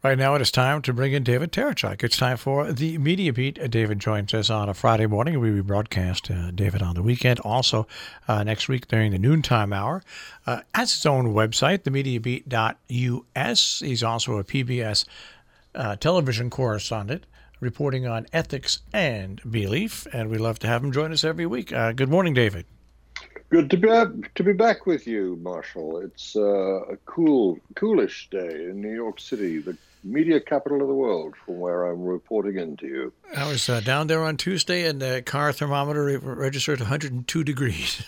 Right now it is time to bring in David Terechuk. It's time for the Media Beat. David joins us on a Friday morning. We rebroadcast David on the weekend. Also, next week during the noontime hour. Has his own website, themediabeat.us. He's also a PBS television correspondent reporting on ethics and belief. And we love to have him join us every week. Good morning, David. Good to be back with you, Marshall. It's a coolish day in New York City, the media capital of the world, from where I'm reporting in to you. I was down there on Tuesday, and the car thermometer registered 100 degrees.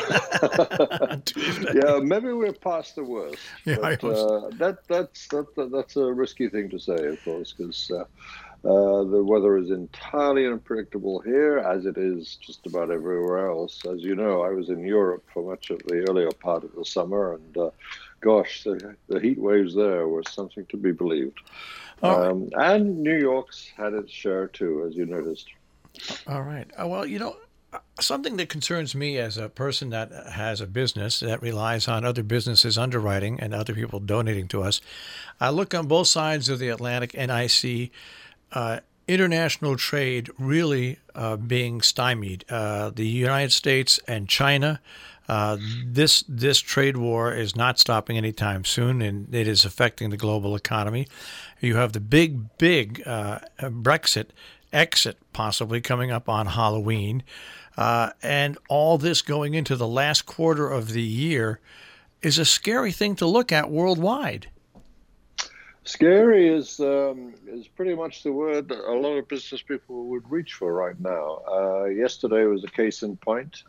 Yeah, maybe we're past the worst. Yeah, but that's a risky thing to say, of course, because the weather is entirely unpredictable here, as it is just about everywhere else. As you know, I was in Europe for much of the earlier part of the summer, and gosh, the heat waves there were something to be believed. And New York's had its share too, as you noticed. All right. Well, something that concerns me as a person that has a business that relies on other businesses underwriting and other people donating to us, I look on both sides of the Atlantic and I see international trade really being stymied. The United States and China, this trade war is not stopping anytime soon, and it is affecting the global economy. You have the big Brexit exit possibly coming up on Halloween, and all this going into the last quarter of the year is a scary thing to look at worldwide. Scary is pretty much the word that a lot of business people would reach for right now. Yesterday was a case in point.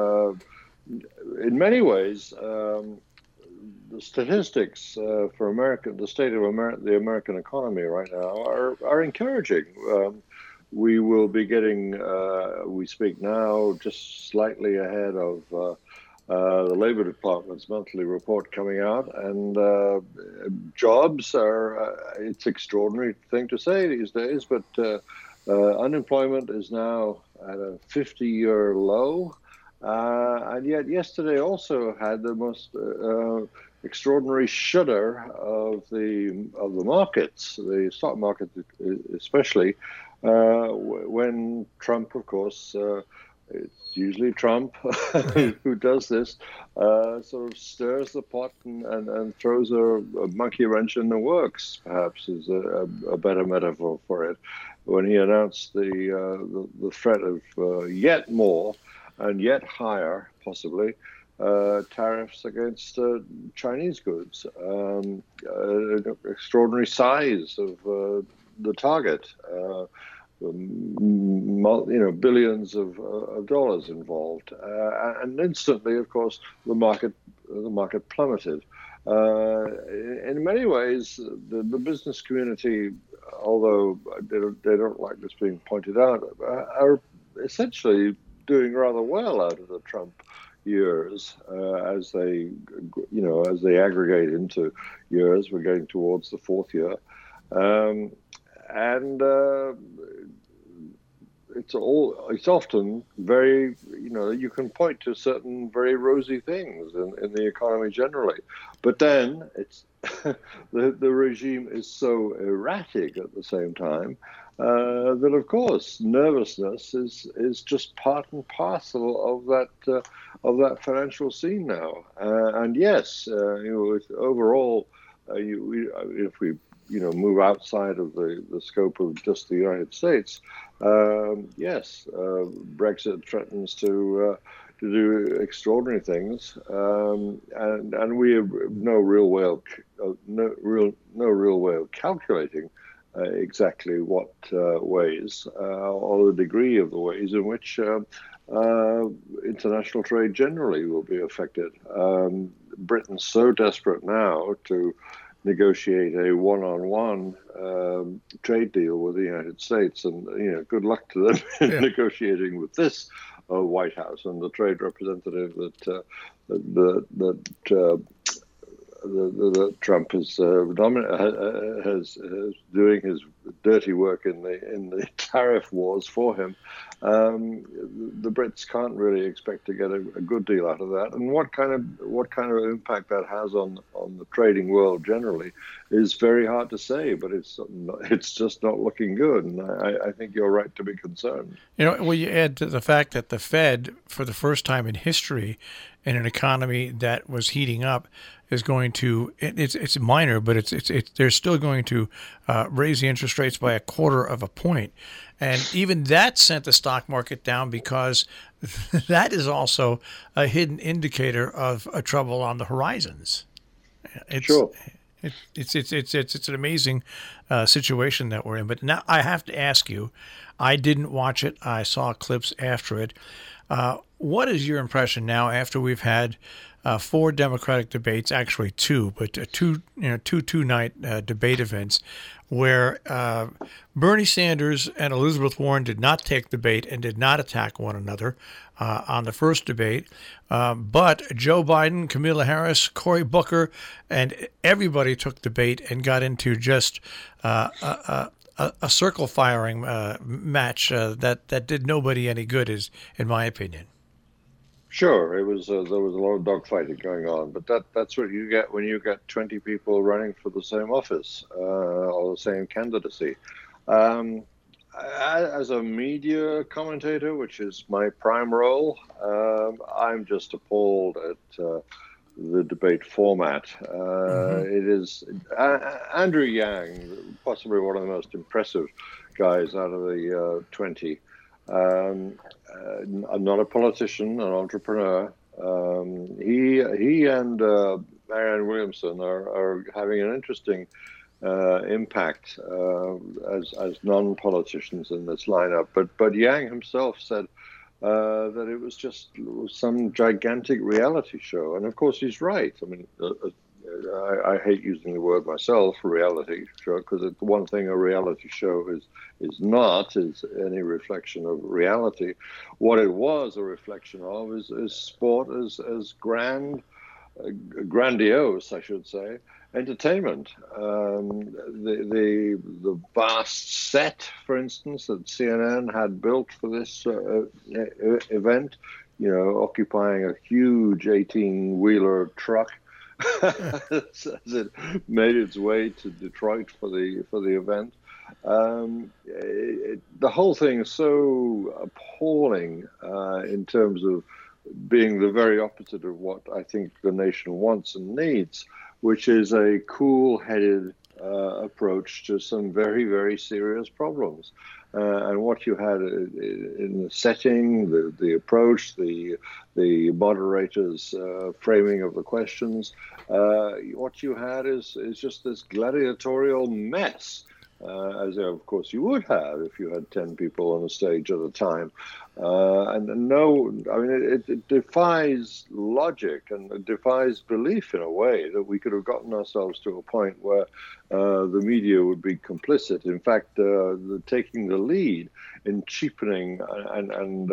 In many ways, the statistics for the state of the American economy right now are encouraging. We will be getting, we speak now, just slightly ahead of the Labor Department's monthly report coming out, and jobs are, it's an extraordinary thing to say these days, but unemployment is now at a 50-year low, and yet yesterday also had the most extraordinary shudder of the markets, the stock market especially, when Trump, of course, it's usually Trump who does this, sort of stirs the pot and throws a monkey wrench in the works, perhaps is a better metaphor for it, when he announced the threat of yet more and yet higher, possibly, tariffs against Chinese goods. Extraordinary size of the target. Billions of dollars involved, and instantly, of course, the market plummeted. In many ways, the business community, although they don't like this being pointed out, are essentially doing rather well out of the Trump years, as they aggregate into years. We're getting towards the fourth year. It's often very, you can point to certain very rosy things in the economy generally, but then it's the regime is so erratic at the same time that, of course, nervousness is just part and parcel of that financial scene now. And yes, overall, if we move outside of the scope of just the United States, yes, Brexit threatens to do extraordinary things, and we have no real way of calculating exactly what ways or the degree of the ways in which international trade generally will be affected. Britain's so desperate now to negotiate a one-on-one trade deal with the United States, and good luck to them in negotiating with this White House and the trade representative that Trump is doing his dirty work in the tariff wars for him. the Brits can't really expect to get a good deal out of that. And what kind of impact that has on the trading world generally is very hard to say. But it's just not looking good, and I think you're right to be concerned. Well, you add to the fact that the Fed, for the first time in history, in an economy that was heating up, is going to it's minor, but they're still going to raise the interest rates by a quarter of a point, and even that sent the stock market down because that is also a hidden indicator of a trouble on the horizons. It's Sure. it's an amazing situation that we're in. But now I have to ask you, I didn't watch it. I saw clips after it. What is your impression now after we've had four Democratic debates, actually two, but two night debate events where Bernie Sanders and Elizabeth Warren did not take the bait and did not attack one another on the first debate. But Joe Biden, Kamala Harris, Cory Booker, and everybody took the bait and got into just a circle firing match that did nobody any good, is in my opinion. Sure, it was there was a lot of dogfighting going on, but that's what you get when you get 20 people running for the same office or the same candidacy. Um, as a media commentator, which is my prime role, I'm just appalled at the debate format. Hmm. It is Andrew Yang, possibly one of the most impressive guys out of the 20. Um, I'm not a politician, an entrepreneur. He and Marianne Williamson are having an interesting impact as non-politicians in this lineup. But Yang himself said that it was just some gigantic reality show, and of course he's right. I mean, I hate using the word myself, reality show, because the one thing a reality show is not is any reflection of reality. What it was a reflection of is sport as grandiose, I should say, entertainment. The vast set, for instance, that CNN had built for this event, occupying a huge 18-wheeler truck as it made its way to Detroit for the event. The whole thing is so appalling in terms of being the very opposite of what I think the nation wants and needs, which is a cool-headed approach to some very, very serious problems. And what you had in the setting, the approach, the moderator's framing of the questions, what you had is just this gladiatorial mess. As of course you would have if you had 10 people on a stage at a time. And no, I mean, it defies logic and it defies belief in a way that we could have gotten ourselves to a point where the media would be complicit. In fact, taking the lead in cheapening and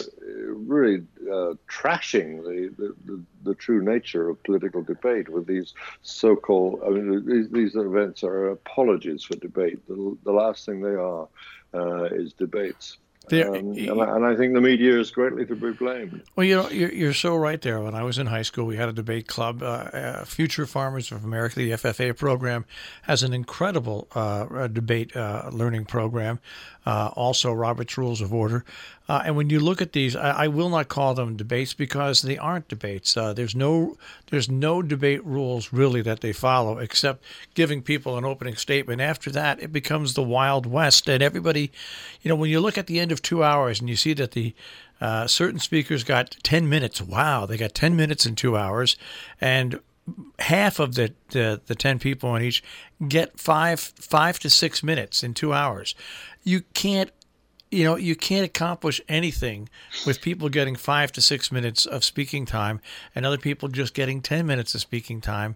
really trashing the true nature of political debate with these so-called, I mean, these events are apologies for debate. The last thing they are is debates. There, And I think the media is greatly to be blamed. well, you're so right there. When I was in high school, we had a debate club. Future Farmers of America, the FFA program, has an incredible debate learning program. Also, Robert's Rules of Order. And when you look at these, I will not call them debates because they aren't debates. There's no debate rules really that they follow except giving people an opening statement. After that, it becomes the Wild West, and everybody, when you look at the end of 2 hours and you see that the certain speakers got 10 minutes. Wow, they got 10 minutes in 2 hours, and half of the 10 people on each get 5 to 6 minutes in 2 hours. You can't you can't accomplish anything with people getting 5 to 6 minutes of speaking time and other people just getting 10 minutes of speaking time.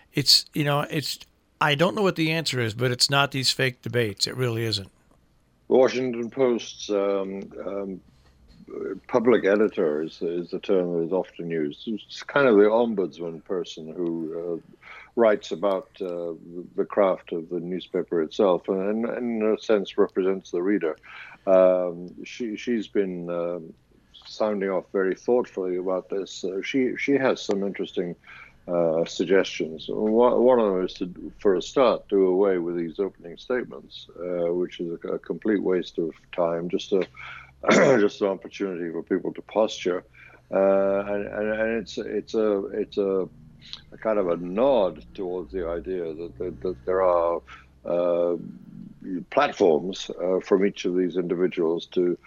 It's I don't know what the answer is, but it's not these fake debates. It really isn't. The Washington Post's public editor is the term that is often used. It's kind of the ombudsman person who writes about the craft of the newspaper itself, and in a sense represents the reader. She's been sounding off very thoughtfully about this. She has some interesting suggestions. One of them is to, for a start, do away with these opening statements, which is a complete waste of time, just just an opportunity for people to posture, and it's a kind of a nod towards the idea that there are platforms from each of these individuals to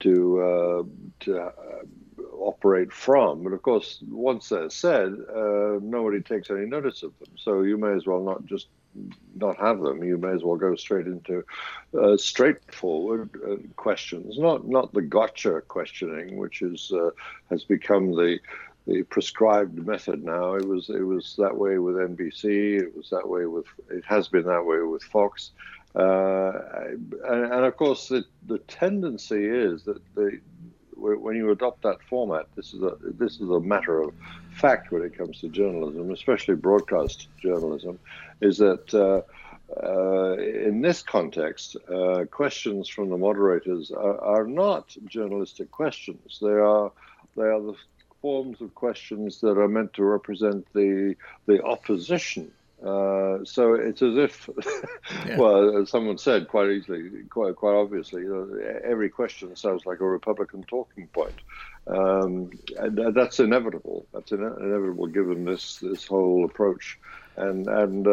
operate from. But of course, once they're said, nobody takes any notice of them. So you may as well not have them. You may as well go straight into straightforward questions, not the gotcha questioning, which has become the prescribed method now. It was that way with NBC. It has been that way with Fox. And of course, the tendency is that when you adopt that format, this is a matter of fact when it comes to journalism, especially broadcast journalism, is that in this context, questions from the moderators are not journalistic questions. They are the forms of questions that are meant to represent the opposition. So it's as if, well, as someone said quite obviously, every question sounds like a Republican talking point, and that's inevitable. That's inevitable given this whole approach, and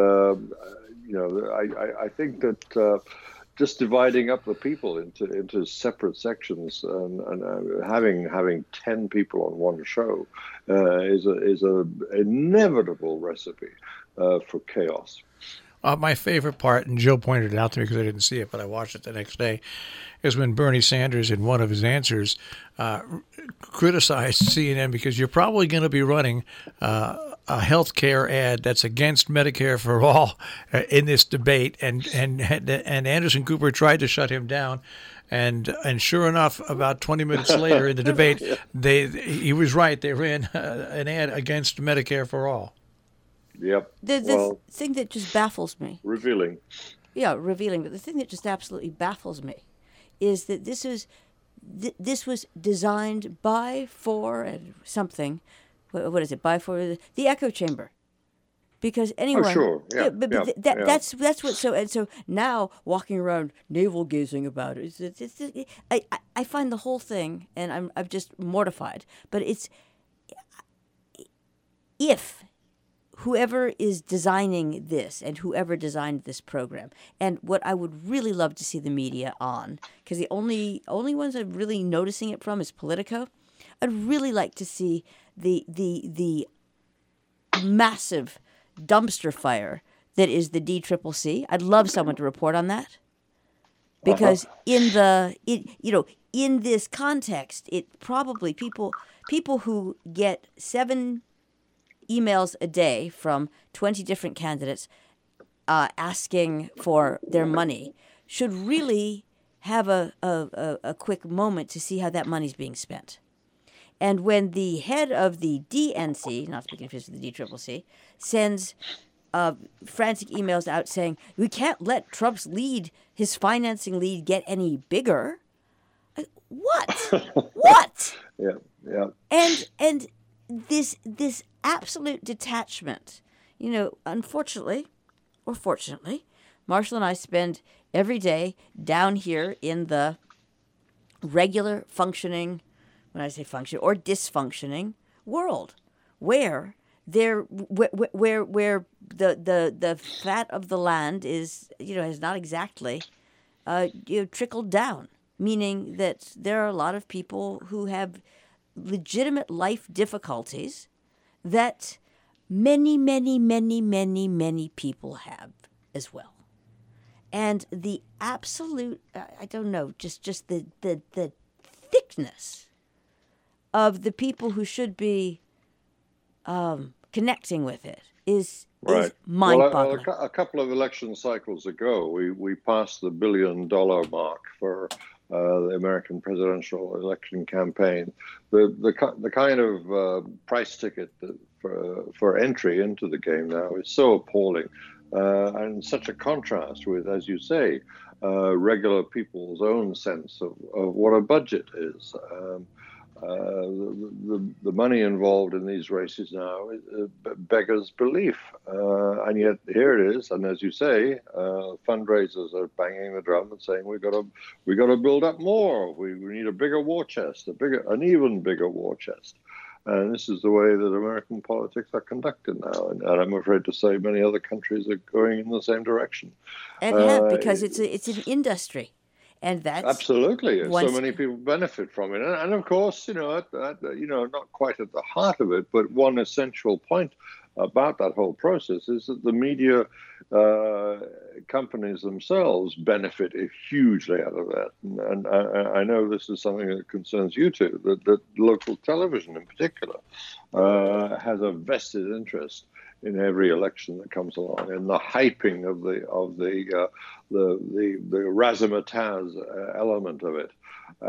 I think that just dividing up the people into separate sections and having 10 people on one show is a inevitable recipe for chaos. My favorite part, and Joe pointed it out to me because I didn't see it, but I watched it the next day, is when Bernie Sanders, in one of his answers, criticized CNN because you're probably going to be running a health care ad that's against Medicare for all in this debate, and Anderson Cooper tried to shut him down. And sure enough, about 20 minutes later in the debate, he was right. They ran an ad against Medicare for all. Yep. The thing that just baffles me. Revealing. Yeah, revealing. But the thing that just absolutely baffles me is that this was designed by, for, and something. What is it? By, for the echo chamber. Because anyone. Oh, sure. Yeah. That's what. So now walking around navel gazing about it. I find the whole thing, and I'm just mortified. But it's if whoever is designing this and whoever designed this program, and what I would really love to see the media on, because the only ones I'm really noticing it from is Politico. I'd really like to see the massive dumpster fire that is the DCCC. I'd love someone to report on that, because in this context, it probably people who get 7 emails a day from 20 different candidates asking for their money should really have a quick moment to see how that money's being spent. And when the head of the DNC, not to be confused with the DCCC, sends frantic emails out saying, we can't let Trump's lead, his financing lead, get any bigger. What? What? Yeah. And this absolute detachment, unfortunately or fortunately, Marshall and I spend every day down here in the regular functioning, when I say function, or dysfunctioning world, where where the fat of the land is, has not exactly trickled down, meaning that there are a lot of people who have legitimate life difficulties that many people have as well. And the absolute, I don't know, just the thickness of the people who should be connecting with it is mind-boggling. Well, a couple of election cycles ago, we passed the $1 billion mark for the American presidential election campaign. The kind of price ticket for entry into the game now is so appalling, and such a contrast with, as you say, regular people's own sense of what a budget is. The money involved in these races now beggars belief, and yet here it is. And as you say, fundraisers are banging the drum and saying we got to build up more. We need a bigger war chest, an even bigger war chest. And this is the way that American politics are conducted now, and I'm afraid to say many other countries are going in the same direction. And because it's an industry. And that's absolutely. So many people benefit from it, and of course, not quite at the heart of it, but one essential point about that whole process is that the media companies themselves benefit hugely out of that. And I know this is something that concerns you too. That local television, in particular, has a vested interest in every election that comes along, and the hyping of the razzmatazz element of it,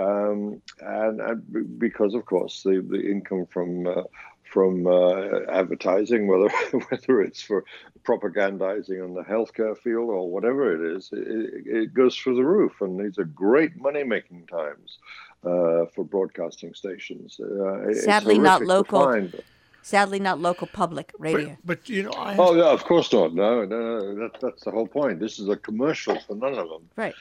and because of course the income from advertising, whether it's for propagandizing on the healthcare field or whatever it is, it goes through the roof, and these are great money-making times for broadcasting stations. Sadly, not local. Sadly, not local public radio. But oh yeah, of course not. No, that's the whole point. This is a commercial for none of them. Right.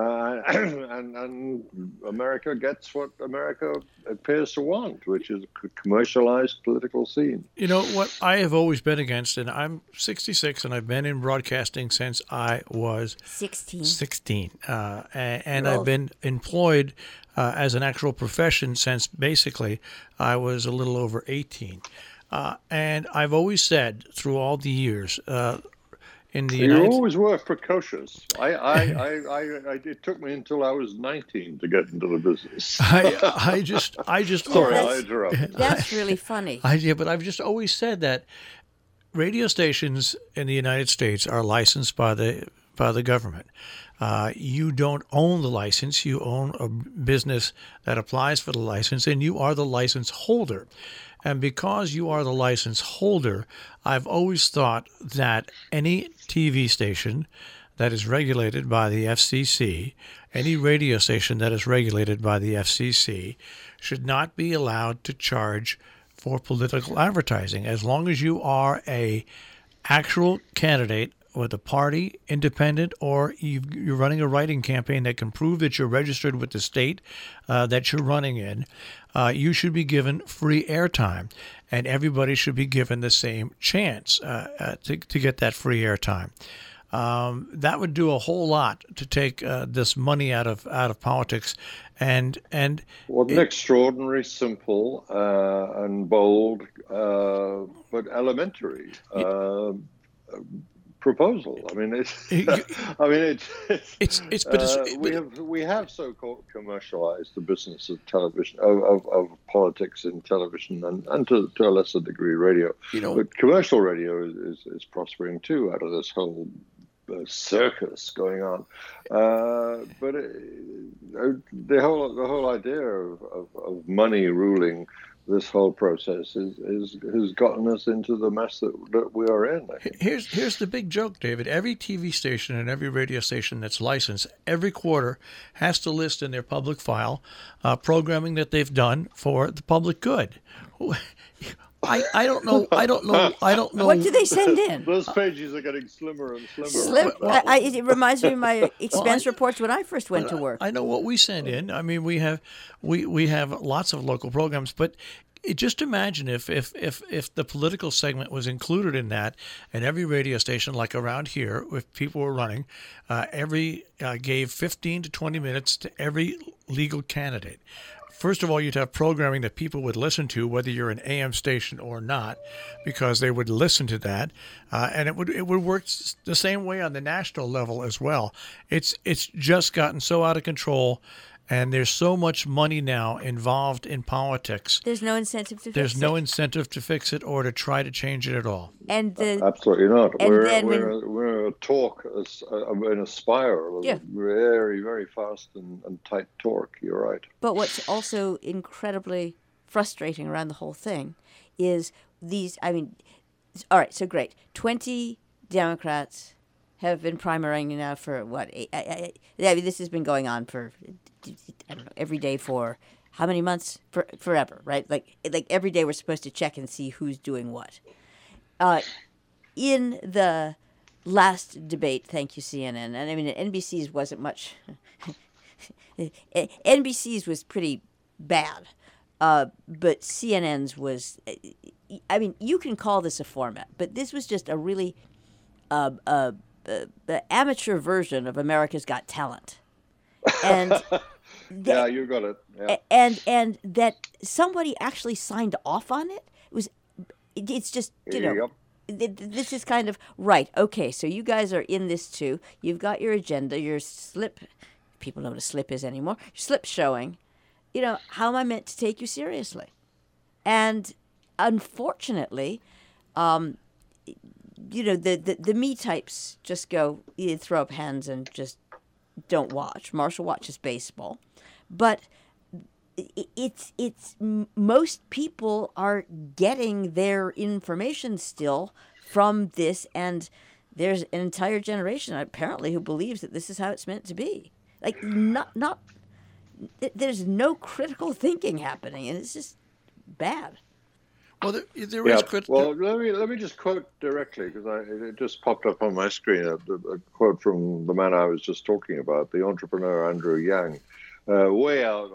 And America gets what America appears to want, which is a commercialized political scene. You know what I have always been against, and I'm 66, and I've been in broadcasting since I was 16. And I've been employed as an actual profession since basically I was a little over 18. And I've always said through all the years you always were precocious. It took me until I was 19 to get into the business. I just sorry, I interrupted. That's really funny. But I've just always said that radio stations in the United States are licensed by the government. You don't own the license. You own a business that applies for the license, and you are the license holder. And because you are the license holder, I've always thought that any TV station that is regulated by the FCC, any radio station that is regulated by the FCC, should not be allowed to charge for political advertising, as long as you are a actual candidate with a party, independent, or you're running a writing campaign that can prove that you're registered with the state that you're running in. You should be given free airtime, and everybody should be given the same chance to get that free airtime. That would do a whole lot to take this money out of politics, and what an extraordinary, simple, and bold, but elementary proposal. I mean, we have so-called commercialized the business of television, of politics in television, and to a lesser degree radio. But commercial radio is prospering too out of this whole circus going on. But the whole idea of money ruling this whole process has gotten us into the mess that we are in. Here's the big joke, David. Every TV station and every radio station that's licensed every quarter has to list in their public file programming that they've done for the public good. I don't know. What do they send in? Those pages are getting slimmer and slimmer. It reminds me of my expense reports when I first went to work. I know what we send in. I mean, we have lots of local programs, but just imagine if the political segment was included in that, and every radio station, like around here, if people were running, gave 15 to 20 minutes to every legal candidate. First of all, you'd have programming that people would listen to, whether you're an AM station or not, because they would listen to that, and it would work the same way on the national level as well. It's just gotten so out of control, and there's so much money now involved in politics. There's no incentive to fix it. There's no incentive to fix it or to try to change it at all. And absolutely not. We're a torque, in a spiral of very, very fast and tight torque. You're right. But what's also incredibly frustrating around the whole thing is all right, so great. 20 Democrats have been primarying now for what? This has been going on for, I don't know, every day for how many months? Forever, right? Like every day we're supposed to check and see who's doing what. In the last debate, thank you, CNN, and I mean, NBC's wasn't much. NBC's was pretty bad, but CNN's was, I mean, you can call this a format, but this was just a really amateur version of America's Got Talent. And yeah, you got it. Yeah. And that somebody actually signed off on it it's just, Yep. This is kind of right. Okay, so you guys are in this too. You've got your agenda, your slip. People know what a slip is anymore. Your slip showing. How am I meant to take you seriously? And unfortunately, the me types just go, throw up hands and just don't watch. Marshall watches baseball, but it's most people are getting their information still from this, and there's an entire generation apparently who believes that this is how it's meant to be. Like not there's no critical thinking happening, and it's just bad. Well, there is critical. Well, let me just quote directly, because it just popped up on my screen a quote from the man I was just talking about, the entrepreneur Andrew Yang, way out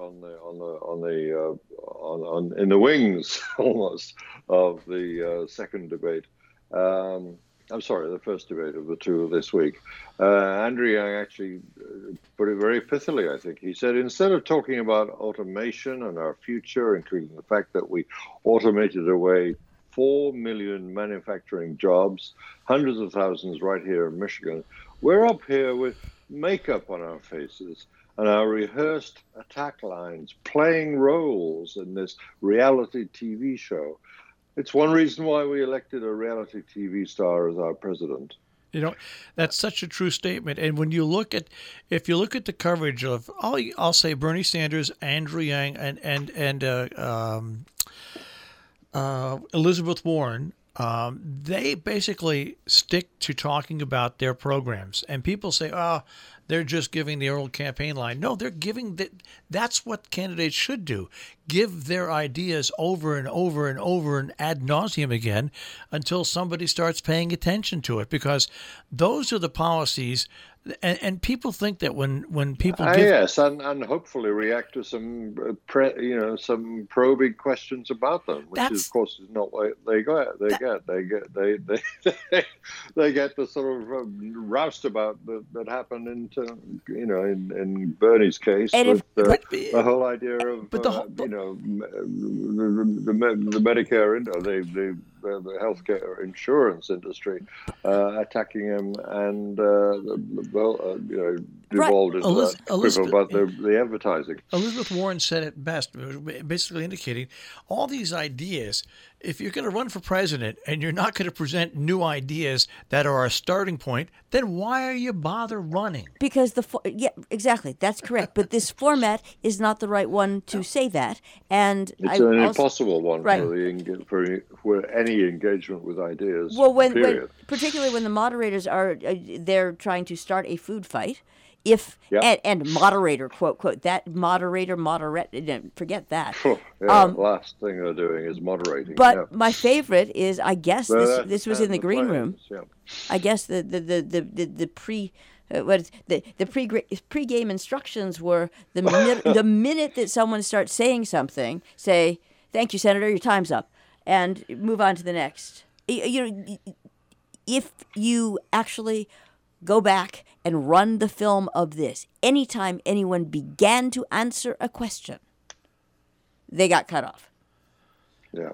in the wings almost of the second debate. I'm sorry, the first debate of the two this week. Andrew Yang actually put it very pithily, I think. He said, instead of talking about automation and our future, including the fact that we automated away 4 million manufacturing jobs, hundreds of thousands right here in Michigan, we're up here with makeup on our faces and our rehearsed attack lines, playing roles in this reality TV show. It's one reason why we elected a reality TV star as our president. That's such a true statement. And when you look at, if you look at the coverage of, I'll say Bernie Sanders, Andrew Yang, and Elizabeth Warren, they basically stick to talking about their programs. And people say, they're just giving the old campaign line. No, they're giving that's what candidates should do. Give their ideas over and over and over and ad nauseum again until somebody starts paying attention to it, because those are the policies. And people think that when people give... Yes, and hopefully react to some some probing questions about them, which of course is not what they get. They get the sort of roustabout that happened in Bernie's case, with the whole idea of the Medicare, the healthcare insurance industry attacking him, and devolved into that quibble about the advertising. Elizabeth Warren said it best, basically indicating all these ideas. If you're going to run for president and you're not going to present new ideas that are a starting point, then why are you bother running? Because exactly, that's correct. But this format is not the right one to say that, and it's an impossible one for any engagement with ideas. Well, particularly when the moderators are they're trying to start a food fight. And moderator, quote, that moderator, forget that. Last thing they're doing is moderating. But my favorite is, I guess this was in the green room. Yeah. I guess the pre-game instructions were the minute that someone starts saying something, say, "Thank you, Senator, your time's up," and move on to the next. If you actually go back and run the film of this, anytime anyone began to answer a question, they got cut off. Yeah.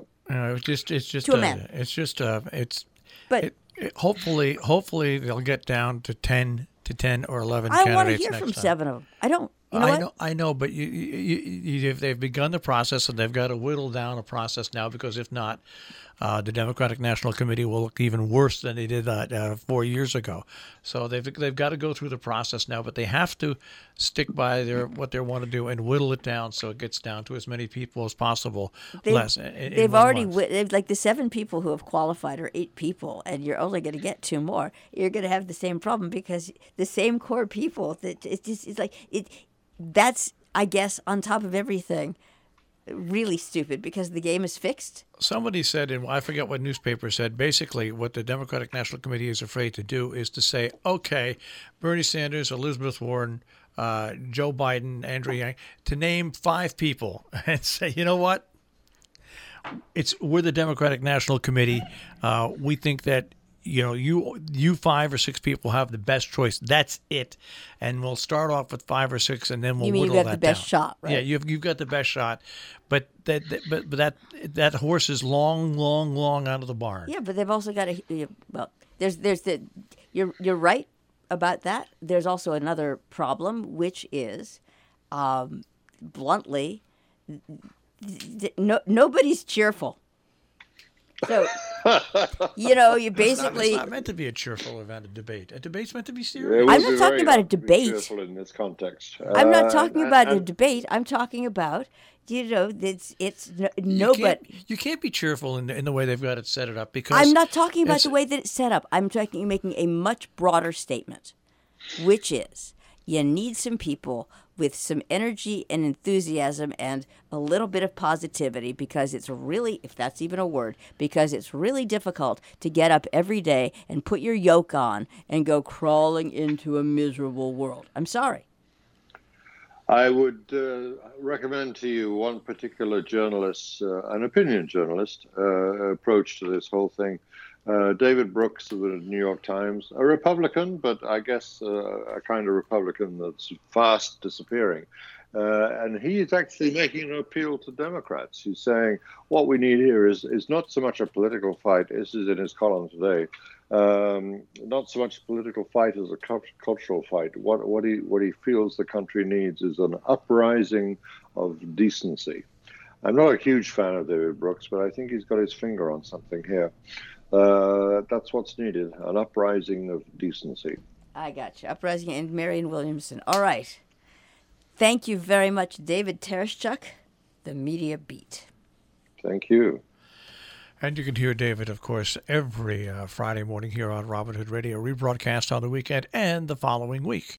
Hopefully they'll get down to 10 or 11 I candidates. I want to hear from 7 of them. I don't. I know, but they've begun the process, and they've got to whittle down a process now, because if not, the Democratic National Committee will look even worse than they did 4 years ago. So they've got to go through the process now, but they have to stick by what they want to do and whittle it down so it gets down to as many people as possible. They've already they've like the 7 people who have qualified are 8 people, and you're only going to get 2 more. You're going to have the same problem because the same core people that it's like it. That's, I guess, on top of everything, really stupid because the game is fixed. Somebody said, and I forget what newspaper said, basically what the Democratic National Committee is afraid to do is to say, okay, Bernie Sanders, Elizabeth Warren, Joe Biden, Andrew Yang, to name 5 people and say, you know what? We're the Democratic National Committee. We think that you 5 or 6 people have the best choice. That's it, and we'll start off with 5 or 6, and then we'll whittle that down. You mean you have the best shot, right? Yeah, you've got the best shot, but that horse is long out of the barn. Yeah, but they've also got you're right about that. There's also another problem, which is, bluntly, nobody's cheerful. So, you basically... It's not meant to be a cheerful event, a debate. A debate's meant to be serious. I'm not talking about a debate. Cheerful in this context. I'm not talking about a debate. I'm talking about, it's nobody... You can't be cheerful in the way they've got it set it up because... I'm not talking about the way that it's set up. I'm making a much broader statement, which is you need some people with some energy and enthusiasm and a little bit of positivity because it's really, if that's even a word, because it's really difficult to get up every day and put your yoke on and go crawling into a miserable world. I'm sorry. I would recommend to you one particular journalist, an opinion journalist, approach to this whole thing. David Brooks of the New York Times, a Republican, but I guess a kind of Republican that's fast disappearing. And he's actually making an appeal to Democrats. He's saying what we need here is not so much a political fight, this is in his column today, not so much a political fight as a cultural fight. What he feels the country needs is an uprising of decency. I'm not a huge fan of David Brooks, but I think he's got his finger on something here. That's what's needed, an uprising of decency. I got you. Uprising and Marianne Williamson. All right. Thank you very much, David Tereshchuk, The Media Beat. Thank you. And you can hear David, of course, every Friday morning here on Robin Hood Radio, rebroadcast on the weekend and the following week.